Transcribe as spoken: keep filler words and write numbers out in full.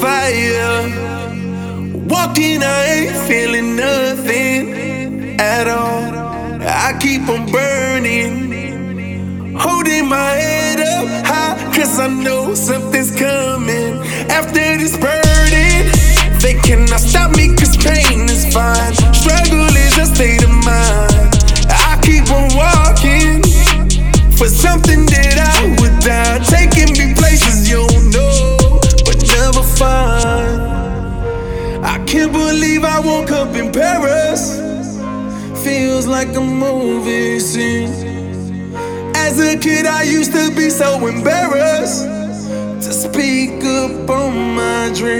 fire. Walking, I ain't feeling nothing at all. I keep on burning, holding my head up high, cause I know something's coming after this burden. They cannot stop me cause pain is fine. Struggle is a state of mind. I keep on walking for something that I would die, taking me places you don't know but never find. I can't believe I woke up in Paris. Feels like a movie scene. As a kid I used to be so embarrassed to speak up on my dreams.